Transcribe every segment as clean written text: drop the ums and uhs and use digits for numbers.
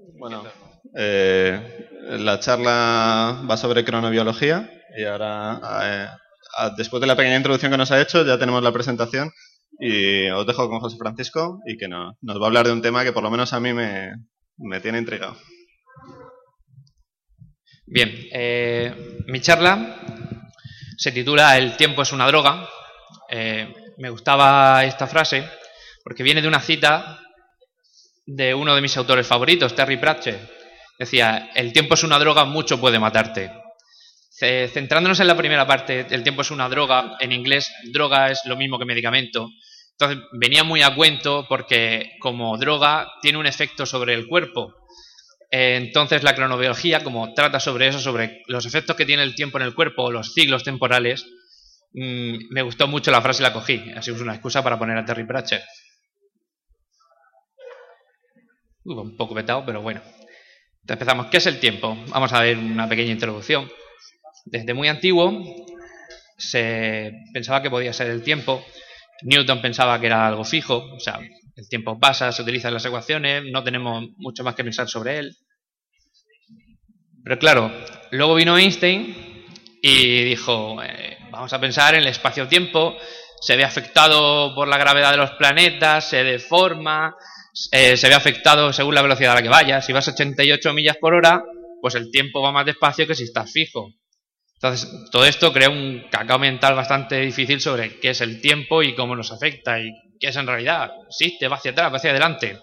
Bueno, la charla va sobre cronobiología y ahora, después de la pequeña introducción que nos ha hecho, ya tenemos la presentación y os dejo con José Francisco y que nos va a hablar de un tema que por lo menos a mí me tiene intrigado. Bien, mi charla se titula "El tiempo es una droga". Me gustaba esta frase porque viene de una cita de uno de mis autores favoritos, Terry Pratchett. Decía: el tiempo es una droga, mucho puede matarte. Centrándonos en la primera parte, el tiempo es una droga, en inglés droga es lo mismo que medicamento. Entonces venía muy a cuento porque como droga tiene un efecto sobre el cuerpo. Entonces la cronobiología, como trata sobre eso, sobre los efectos que tiene el tiempo en el cuerpo, los ciclos temporales, me gustó mucho la frase y la cogí. Así es una excusa para poner a Terry Pratchett. Un poco vetado, pero bueno. Empezamos. ¿Qué es el tiempo? Vamos a ver una pequeña introducción. Desde muy antiguo se pensaba que podía ser el tiempo. Newton pensaba que era algo fijo, o sea, el tiempo pasa, se utiliza en las ecuaciones, no tenemos mucho más que pensar sobre él. Pero claro, luego vino Einstein y dijo, vamos a pensar en el espacio-tiempo, se ve afectado por la gravedad de los planetas, se deforma, se ve afectado según la velocidad a la que vayas. Si vas a 88 millas por hora, pues el tiempo va más despacio que si estás fijo. Entonces, todo esto crea un cacao mental bastante difícil sobre qué es el tiempo y cómo nos afecta y qué es en realidad. ¿Existe? ¿Va hacia atrás? ¿Va hacia adelante?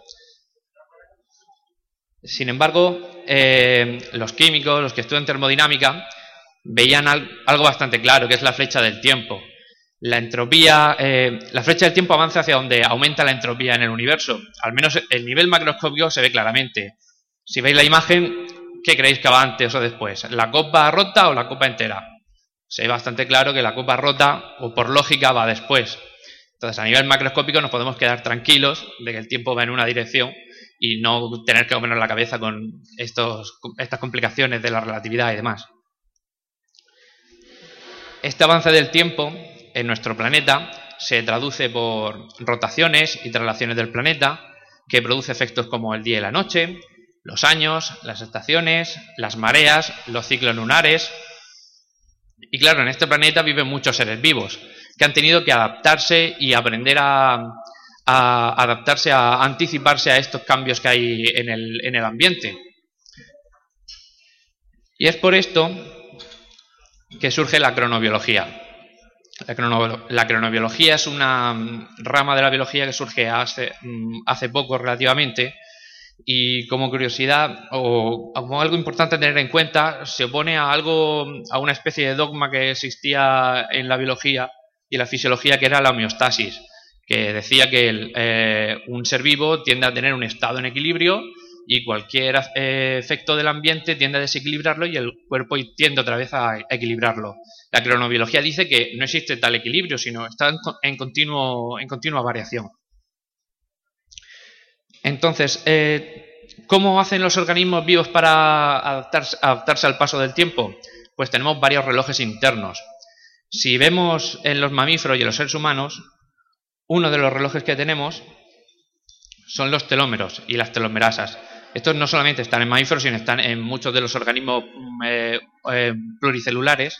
Sin embargo, los químicos, los que estudian termodinámica, veían algo bastante claro, que es la flecha del tiempo. La entropía, la flecha del tiempo avanza hacia donde aumenta la entropía en el universo. Al menos el nivel macroscópico se ve claramente. Si veis la imagen, ¿qué creéis que va antes o después? ¿La copa rota o la copa entera? Se ve bastante claro que la copa rota, o por lógica, va después. Entonces, a nivel macroscópico nos podemos quedar tranquilos de que el tiempo va en una dirección y no tener que comernos la cabeza con estas complicaciones de la relatividad y demás. Este avance del tiempo en nuestro planeta se traduce por rotaciones y traslaciones del planeta, que produce efectos como el día y la noche, los años, las estaciones, las mareas, los ciclos lunares. Y claro, en este planeta viven muchos seres vivos que han tenido que adaptarse y aprender a anticiparse a estos cambios que hay en el ambiente. Y es por esto que surge la cronobiología. La cronobiología es una rama de la biología que surge hace poco relativamente, y como curiosidad o como algo importante a tener en cuenta, se opone a una especie de dogma que existía en la biología y en la fisiología, que era la homeostasis, que decía que un ser vivo tiende a tener un estado en equilibrio y cualquier efecto del ambiente tiende a desequilibrarlo y el cuerpo tiende otra vez a equilibrarlo. La cronobiología dice que no existe tal equilibrio, sino está en continua variación. Entonces, ¿cómo hacen los organismos vivos para adaptarse al paso del tiempo? Pues tenemos varios relojes internos. Si vemos en los mamíferos y en los seres humanos, uno de los relojes que tenemos son los telómeros y las telomerasas. Estos no solamente están en mamíferos, sino están en muchos de los organismos pluricelulares.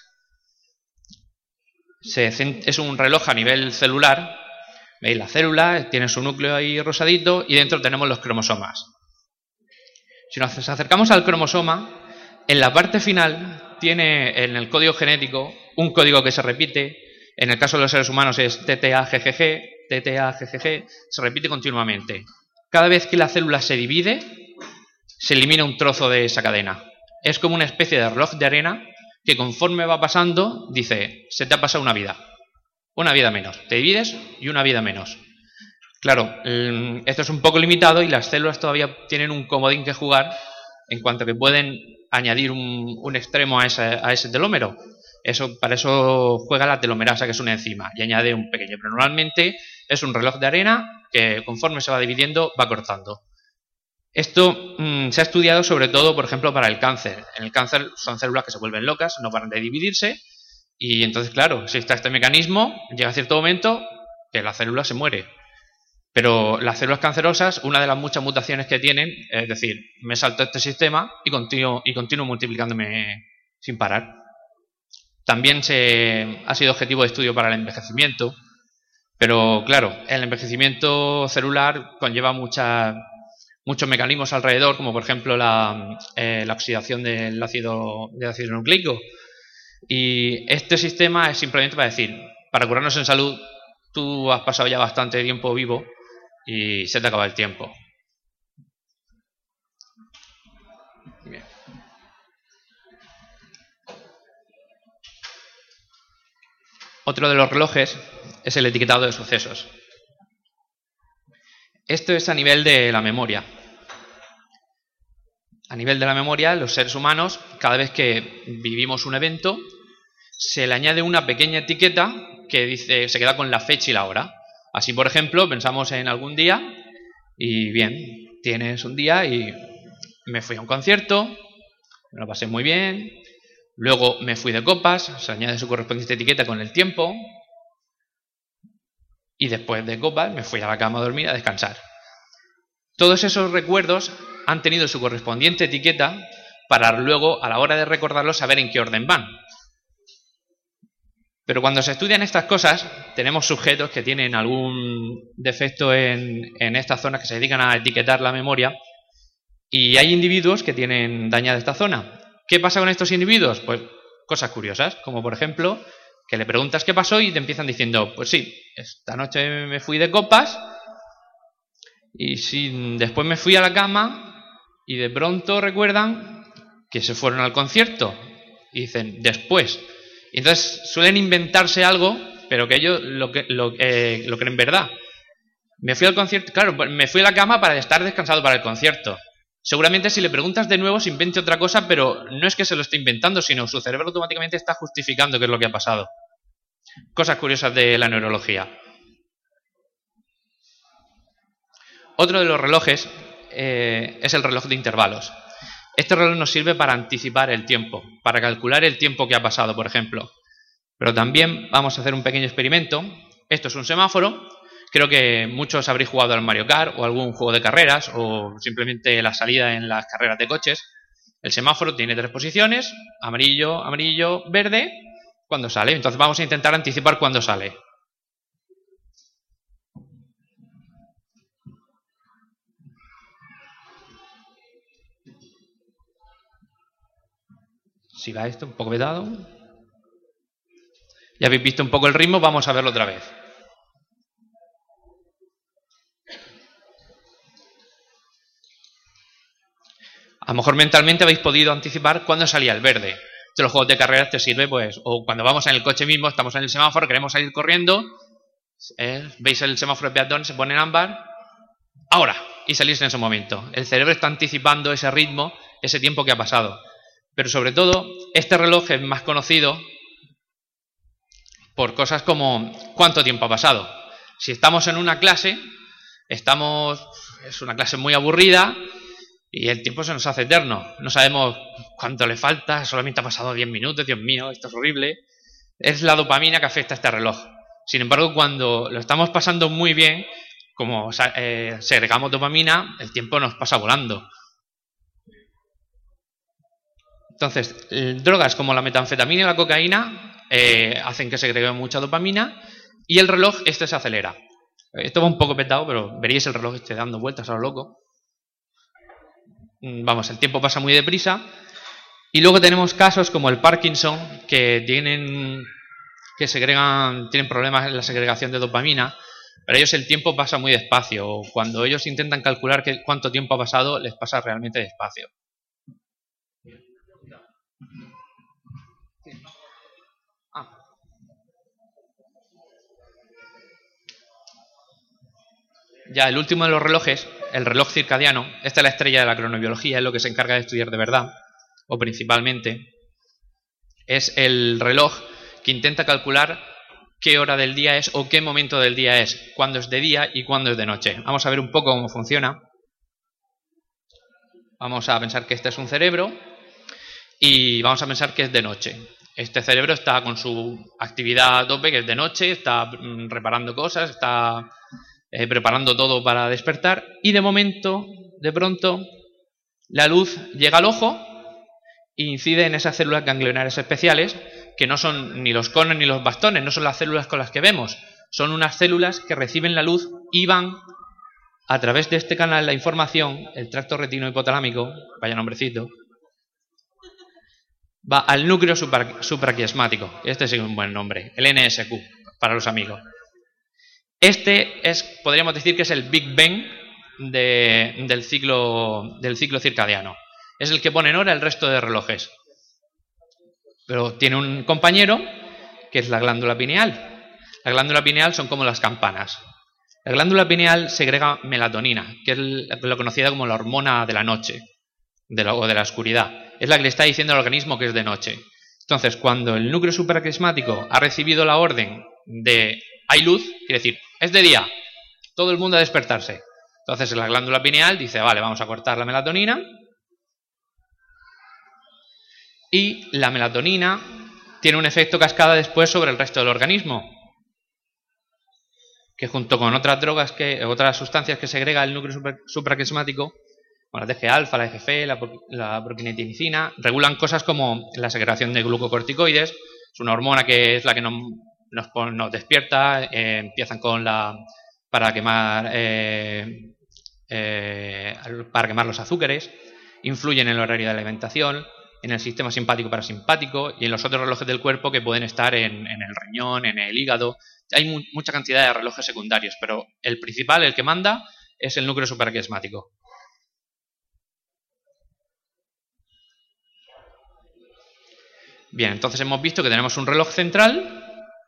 Es un reloj a nivel celular. ¿Veis? La célula tiene su núcleo ahí rosadito y dentro tenemos los cromosomas. Si nos acercamos al cromosoma, en la parte final tiene en el código genético un código que se repite. En el caso de los seres humanos es TTA-GGG, TTA-GGG, se repite continuamente. Cada vez que la célula se divide, se elimina un trozo de esa cadena. Es como una especie de reloj de arena que conforme va pasando, dice, se te ha pasado una vida menos. Te divides y una vida menos. Claro, esto es un poco limitado y las células todavía tienen un comodín que jugar en cuanto que pueden añadir un extremo a ese telómero. Para eso juega la telomerasa, que es una enzima, y añade un pequeño. Pero normalmente es un reloj de arena que conforme se va dividiendo va cortando. Esto se ha estudiado sobre todo, por ejemplo, para el cáncer. En el cáncer son células que se vuelven locas, no paran de dividirse, y entonces, claro, si está este mecanismo, llega a cierto momento que la célula se muere. Pero las células cancerosas, una de las muchas mutaciones que tienen, es decir, me salto este sistema y continúo multiplicándome sin parar. También ha sido objetivo de estudio para el envejecimiento, pero claro, el envejecimiento celular conlleva muchos mecanismos alrededor, como por ejemplo la oxidación del ácido nucleico. Y este sistema es simplemente para decir, para curarnos en salud, tú has pasado ya bastante tiempo vivo y se te acaba el tiempo. Bien. Otro de los relojes es el etiquetado de sucesos. Esto es a nivel de la memoria. A nivel de la memoria, los seres humanos, cada vez que vivimos un evento, se le añade una pequeña etiqueta que dice, se queda con la fecha y la hora. Así, por ejemplo, pensamos en algún día y bien, tienes un día y me fui a un concierto, me lo pasé muy bien, luego me fui de copas, se añade su correspondiente etiqueta con el tiempo y después de copas me fui a la cama a dormir a descansar. Todos esos recuerdos han tenido su correspondiente etiqueta para luego, a la hora de recordarlos, saber en qué orden van. Pero cuando se estudian estas cosas, tenemos sujetos que tienen algún defecto en estas zonas que se dedican a etiquetar la memoria y hay individuos que tienen dañada esta zona. ¿Qué pasa con estos individuos? Pues cosas curiosas, como por ejemplo, que le preguntas qué pasó y te empiezan diciendo, pues sí, esta noche me fui de copas y sí, después me fui a la cama y de pronto recuerdan que se fueron al concierto y dicen, después. Y entonces suelen inventarse algo, pero que ellos lo creen verdad. Me fui al concierto, claro, me fui a la cama para estar descansado para el concierto. Seguramente si le preguntas de nuevo se invente otra cosa, pero no es que se lo esté inventando, sino su cerebro automáticamente está justificando qué es lo que ha pasado. Cosas curiosas de la neurología. Otro de los relojes es el reloj de intervalos. Este reloj nos sirve para anticipar el tiempo, para calcular el tiempo que ha pasado, por ejemplo. Pero también vamos a hacer un pequeño experimento. Esto es un semáforo. Creo que muchos habréis jugado al Mario Kart o algún juego de carreras o simplemente la salida en las carreras de coches. El semáforo tiene 3 posiciones, amarillo, amarillo, verde, cuando sale. Entonces vamos a intentar anticipar cuándo sale. Si va esto un poco vetado. Ya habéis visto un poco el ritmo, vamos a verlo otra vez. A lo mejor mentalmente habéis podido anticipar cuándo salía el verde. De los juegos de carreras te sirve, pues, o cuando vamos en el coche mismo, estamos en el semáforo, queremos salir corriendo, veis el semáforo de peatón, se pone en ámbar, ahora, y salís en ese momento. El cerebro está anticipando ese ritmo, ese tiempo que ha pasado. Pero sobre todo, este reloj es más conocido por cosas como cuánto tiempo ha pasado. Si estamos en una clase, es una clase muy aburrida y el tiempo se nos hace eterno. No sabemos cuánto le falta, solamente ha pasado 10 minutos, Dios mío, esto es horrible. Es la dopamina que afecta a este reloj. Sin embargo, cuando lo estamos pasando muy bien, como segregamos dopamina, el tiempo nos pasa volando. Entonces, drogas como la metanfetamina y la cocaína hacen que segregue mucha dopamina y el reloj se acelera. Esto va un poco petado, pero veréis el reloj dando vueltas a lo loco. Vamos, el tiempo pasa muy deprisa. Y luego tenemos casos como el Parkinson, que tienen problemas en la segregación de dopamina. Para ellos el tiempo pasa muy despacio. Cuando ellos intentan calcular cuánto tiempo ha pasado, les pasa realmente despacio. Ya el último de los relojes, el reloj circadiano, esta es la estrella de la cronobiología, es lo que se encarga de estudiar de verdad, o principalmente, es el reloj que intenta calcular qué hora del día es o qué momento del día es, cuándo es de día y cuándo es de noche. Vamos a ver un poco cómo funciona. Vamos a pensar que este es un cerebro y vamos a pensar que es de noche. Este cerebro está con su actividad a tope, que es de noche, está reparando cosas, está preparando todo para despertar, y de pronto, la luz llega al ojo e incide en esas células ganglionares especiales, que no son ni los conos ni los bastones, no son las células con las que vemos, son unas células que reciben la luz y van a través de este canal la información, el tracto retino-hipotalámico, vaya nombrecito, va al núcleo supraquiasmático. Este es un buen nombre, el NSQ, para los amigos. Este podríamos decir que es el Big Bang del ciclo circadiano. Es el que pone en hora el resto de relojes. Pero tiene un compañero que es la glándula pineal. La glándula pineal son como las campanas. La glándula pineal segrega melatonina, que es lo conocida como la hormona de la noche o de la oscuridad. Es la que le está diciendo al organismo que es de noche. Entonces, cuando el núcleo supraquiasmático ha recibido la orden de hay luz, quiere decir, es de día, todo el mundo a despertarse. Entonces la glándula pineal dice, vale, vamos a cortar la melatonina. Y la melatonina tiene un efecto cascada después sobre el resto del organismo, que junto con otras sustancias que segrega el núcleo supraquiasmático, como la TGA-alfa, la EGF, la proquineticina, regulan cosas como la segregación de glucocorticoides. Es una hormona que es la que nos despierta. Empiezan para quemar los azúcares, influyen en el horario de alimentación, en el sistema simpático-parasimpático y en los otros relojes del cuerpo que pueden estar en el riñón, en el hígado. Hay mucha cantidad de relojes secundarios, pero el principal, el que manda, es el núcleo supraquiasmático. Bien, entonces hemos visto que tenemos un reloj central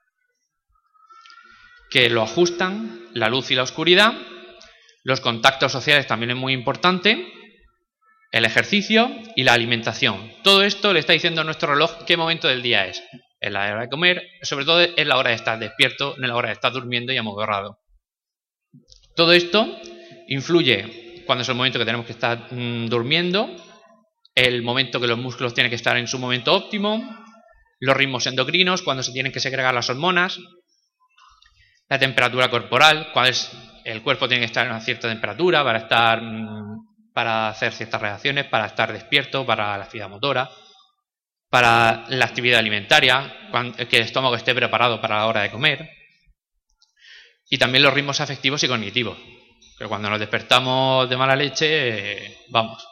que lo ajustan la luz y la oscuridad, los contactos sociales también es muy importante, el ejercicio y la alimentación. Todo esto le está diciendo a nuestro reloj qué momento del día es. Es la hora de comer, sobre todo es la hora de estar despierto, no es la hora de estar durmiendo y amodorrado. Todo esto influye cuando es el momento que tenemos que estar durmiendo, el momento que los músculos tienen que estar en su momento óptimo, los ritmos endocrinos, cuando se tienen que segregar las hormonas, la temperatura corporal, el cuerpo tiene que estar en una cierta temperatura para hacer ciertas reacciones, para estar despierto, para la actividad motora, para la actividad alimentaria, que el estómago esté preparado para la hora de comer, y también los ritmos afectivos y cognitivos, que cuando nos despertamos de mala leche, vamos.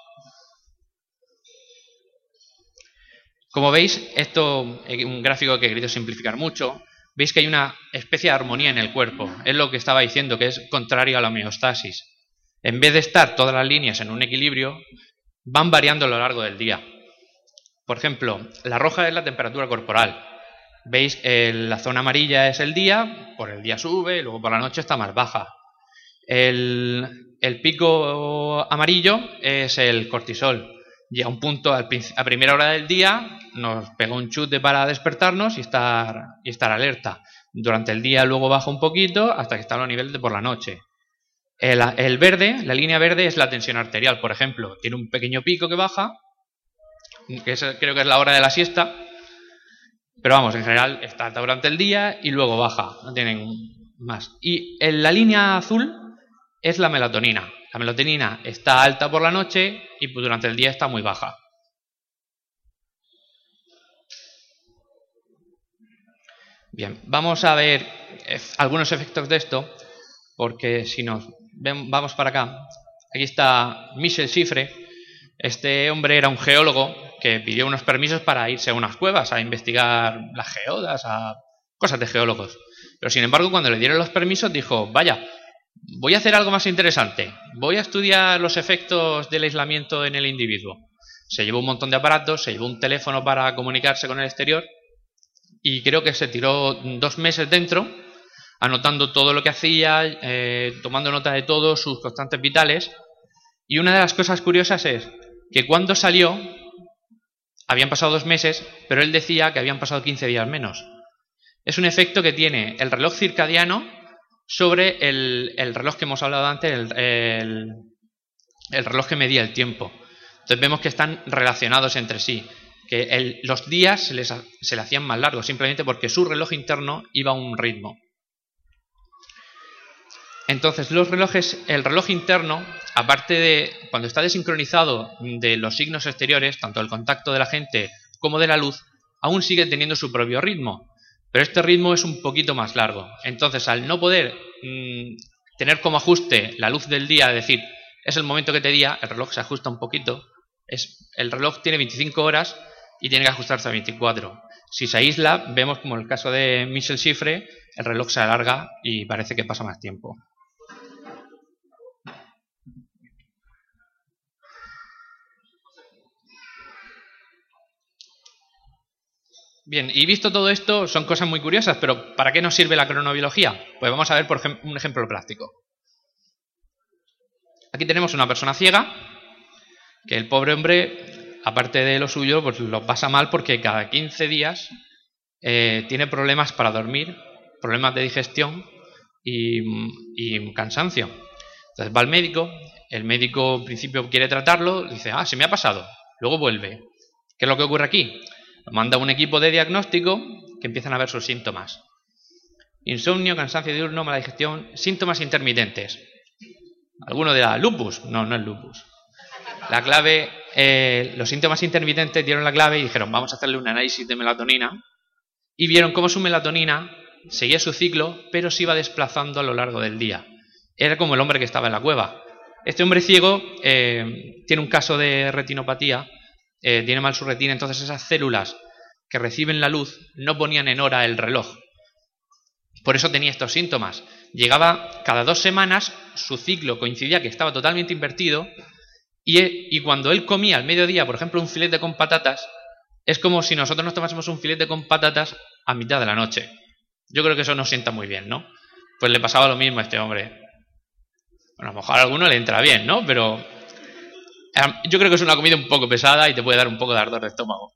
Como veis, esto es un gráfico que he querido simplificar mucho. Veis que hay una especie de armonía en el cuerpo. Es lo que estaba diciendo, que es contrario a la homeostasis. En vez de estar todas las líneas en un equilibrio, van variando a lo largo del día. Por ejemplo, la roja es la temperatura corporal. Veis, la zona amarilla es el día, por el día sube, y luego por la noche está más baja. El pico amarillo es el cortisol. Llega a un punto a primera hora del día, nos pega un chute para despertarnos y estar alerta. Durante el día luego baja un poquito hasta que está a los niveles de por la noche. El verde, la línea verde es la tensión arterial, por ejemplo. Tiene un pequeño pico que baja, que creo que es la hora de la siesta. Pero vamos, en general está alta durante el día y luego baja. No tienen más. Y la línea azul es la melatonina. La melatonina está alta por la noche y durante el día está muy baja. Bien, vamos a ver algunos efectos de esto, porque si vamos para acá, aquí está Michel Chiffre. Este hombre era un geólogo que pidió unos permisos para irse a unas cuevas a investigar las geodas, a cosas de geólogos. Pero sin embargo, cuando le dieron los permisos, dijo, vaya, voy a hacer algo más interesante. Voy a estudiar los efectos del aislamiento en el individuo. Se llevó un montón de aparatos, se llevó un teléfono para comunicarse con el exterior y creo que se tiró 2 meses dentro, anotando todo lo que hacía, tomando nota de todo, sus constantes vitales. Y una de las cosas curiosas es que cuando salió, habían pasado 2 meses, pero él decía que habían pasado 15 días menos. Es un efecto que tiene el reloj circadiano sobre el reloj que hemos hablado antes, el reloj que medía el tiempo. Entonces vemos que están relacionados entre sí, que los días se le hacían más largos, simplemente porque su reloj interno iba a un ritmo. Entonces el reloj interno, aparte de cuando está desincronizado de los signos exteriores, tanto del contacto de la gente como de la luz, aún sigue teniendo su propio ritmo, pero este ritmo es un poquito más largo. Entonces, al no poder tener como ajuste la luz del día, es decir, es el momento que te día, el reloj se ajusta un poquito. El reloj tiene 25 horas y tiene que ajustarse a 24. Si se aísla, vemos como en el caso de Michel Chiffre, el reloj se alarga y parece que pasa más tiempo. Bien, y visto todo esto, son cosas muy curiosas, pero ¿para qué nos sirve la cronobiología? Pues vamos a ver un ejemplo práctico. Aquí tenemos una persona ciega, que el pobre hombre, aparte de lo suyo, pues lo pasa mal porque cada 15 días tiene problemas para dormir, problemas de digestión y cansancio. Entonces va al médico, el médico en principio quiere tratarlo, dice, se me ha pasado, luego vuelve. ¿Qué es lo que ocurre aquí? Manda un equipo de diagnóstico que empiezan a ver sus síntomas. Insomnio, cansancio diurno, mala digestión, síntomas intermitentes. ¿Alguno dirá lupus? No, no es lupus. La clave, los síntomas intermitentes dieron la clave y dijeron, vamos a hacerle un análisis de melatonina. Y vieron cómo su melatonina seguía su ciclo, pero se iba desplazando a lo largo del día. Era como el hombre que estaba en la cueva. Este hombre ciego tiene un caso de retinopatía, tiene mal su retina, entonces esas células que reciben la luz no ponían en hora el reloj. Por eso tenía estos síntomas. Llegaba cada 2 semanas, su ciclo coincidía que estaba totalmente invertido y cuando él comía al mediodía, por ejemplo, un filete con patatas, es como si nosotros nos tomásemos un filete con patatas a mitad de la noche. Yo creo que eso nos sienta muy bien, ¿no? Pues le pasaba lo mismo a este hombre. Bueno, a lo mejor a alguno le entra bien, ¿no? Pero yo creo que es una comida un poco pesada y te puede dar un poco de ardor de estómago.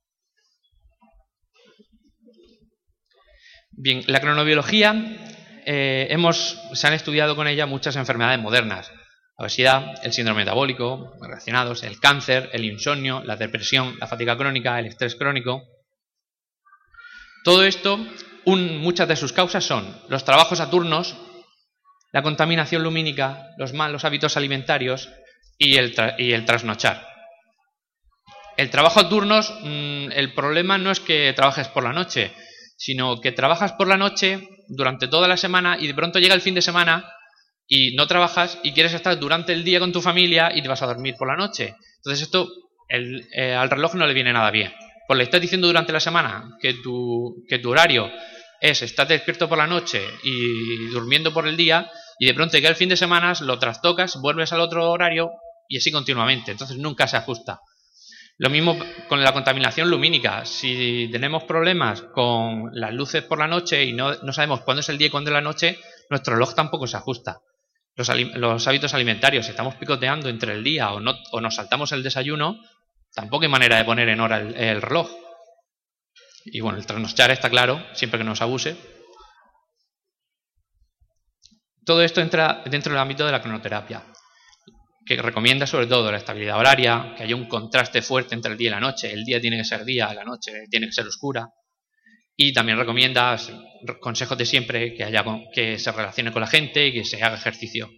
Bien, la cronobiología, se han estudiado con ella muchas enfermedades modernas. La obesidad, el síndrome metabólico, relacionados, el cáncer, el insomnio, la depresión, la fatiga crónica, el estrés crónico. Todo esto, muchas de sus causas son los trabajos a turnos, la contaminación lumínica, los malos hábitos alimentarios y el trasnochar. El trabajo a turnos, el problema no es que trabajes por la noche, sino que trabajas por la noche durante toda la semana y de pronto llega el fin de semana y no trabajas y quieres estar durante el día con tu familia y te vas a dormir por la noche. Entonces esto al reloj no le viene nada bien. Pues le estás diciendo durante la semana que tu horario es estar despierto por la noche y durmiendo por el día y de pronto llega el fin de semana, lo trastocas, vuelves al otro horario y así continuamente. Entonces nunca se ajusta. Lo mismo con la contaminación lumínica. Si tenemos problemas con las luces por la noche y no sabemos cuándo es el día y cuándo es la noche, nuestro reloj tampoco se ajusta. Los hábitos alimentarios, si estamos picoteando entre el día o nos saltamos el desayuno, tampoco hay manera de poner en hora el reloj. Y bueno, el trasnochar está claro, siempre que no se abuse. Todo esto entra dentro del ámbito de la cronoterapia, que recomienda sobre todo la estabilidad horaria, que haya un contraste fuerte entre el día y la noche. El día tiene que ser día, la noche tiene que ser oscura. Y también recomienda consejos de siempre, que se relacione con la gente y que se haga ejercicio.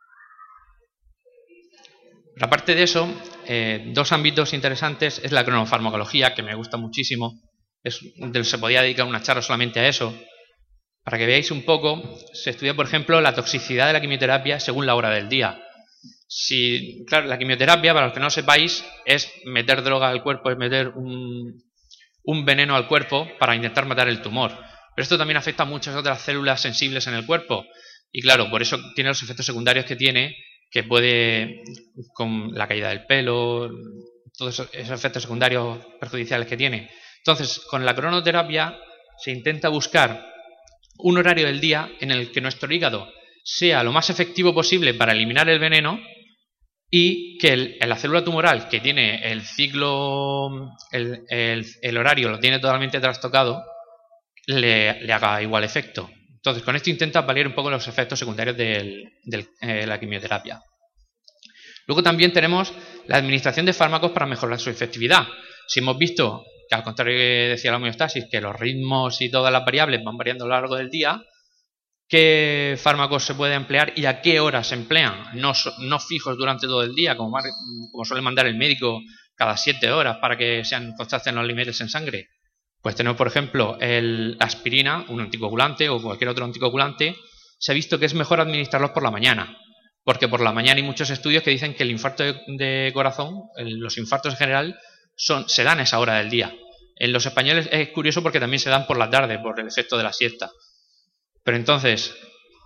Pero aparte de eso, 2 ámbitos interesantes es la cronofarmacología, que me gusta muchísimo. Se podía dedicar una charla solamente a eso. Para que veáis un poco, se estudia, por ejemplo, la toxicidad de la quimioterapia según la hora del día. Claro, la quimioterapia, para los que no sepáis, es meter droga al cuerpo, es meter un veneno al cuerpo para intentar matar el tumor. Pero esto también afecta a muchas otras células sensibles en el cuerpo. Y claro, por eso tiene los efectos secundarios que tiene, que puede, con la caída del pelo, todos esos efectos secundarios perjudiciales que tiene. Entonces, con la cronoterapia se intenta buscar un horario del día en el que nuestro hígado sea lo más efectivo posible para eliminar el veneno y que la célula tumoral que tiene el ciclo, el horario lo tiene totalmente trastocado, le haga igual efecto. Entonces, con esto intenta paliar un poco los efectos secundarios de la quimioterapia. Luego también tenemos la administración de fármacos para mejorar su efectividad. Si hemos visto que, al contrario que decía la homeostasis, que los ritmos y todas las variables van variando a lo largo del día, qué fármacos se puede emplear y a qué horas se emplean, no fijos durante todo el día, como suele mandar el médico cada 7 horas para que sean constantes los límites en sangre. Pues tenemos, por ejemplo, la aspirina, un anticoagulante o cualquier otro anticoagulante, se ha visto que es mejor administrarlos por la mañana, porque por la mañana hay muchos estudios que dicen que el infarto de corazón, los infartos en general, se dan a esa hora del día. En los españoles es curioso porque también se dan por la tarde, por el efecto de la siesta. Pero entonces,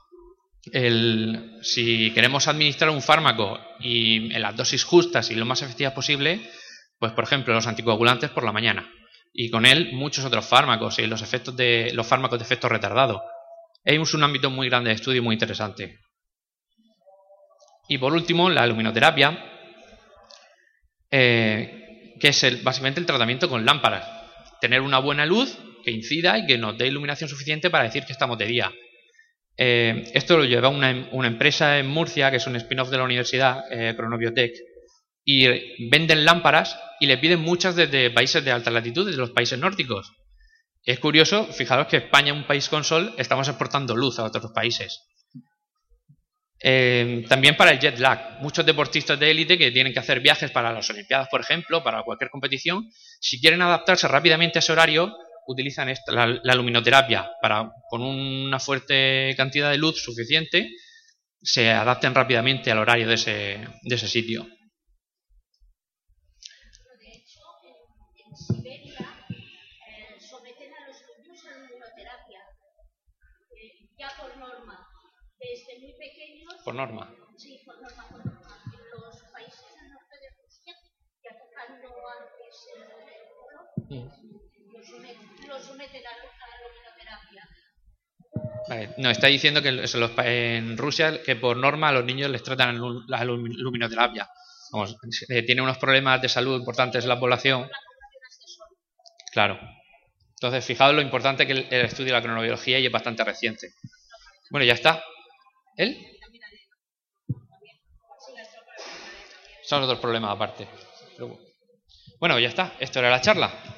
si queremos administrar un fármaco y en las dosis justas y lo más efectivas posible, pues por ejemplo los anticoagulantes por la mañana. Y con él muchos otros fármacos y los fármacos de efecto retardado. Es un ámbito muy grande de estudio y muy interesante. Y por último, la luminoterapia, que es básicamente el tratamiento con lámparas. Tener una buena luz que incida y que nos dé iluminación suficiente para decir que estamos de día. Esto lo lleva una empresa en Murcia, que es un spin-off de la universidad, Cronobiotech, y venden lámparas y le piden muchas desde países de alta latitud, desde los países nórdicos. Es curioso, fijaros que España, un país con sol, estamos exportando luz a otros países. También para el jet lag. Muchos deportistas de élite que tienen que hacer viajes para las Olimpiadas, por ejemplo, para cualquier competición, si quieren adaptarse rápidamente a ese horario, utilizan la luminoterapia para, con una fuerte cantidad de luz suficiente, se adapten rápidamente al horario de ese sitio. De hecho, en Siberia someten a los niños a luminoterapia, ya por norma, desde muy pequeños. ¿Por norma? Sí, por norma. En los países del norte de Rusia, ya tocando antes el polo, lo someten a la luminoterapia. Vale, nos está diciendo que en Rusia que por norma a los niños les tratan la luminoterapia. Vamos, tiene unos problemas de salud importantes en la población. Claro. Entonces, fijaos lo importante que el estudio de la cronobiología y es bastante reciente. Bueno, ya está. ¿Él? Son otros problemas aparte. Bueno, ya está. Esto era la charla.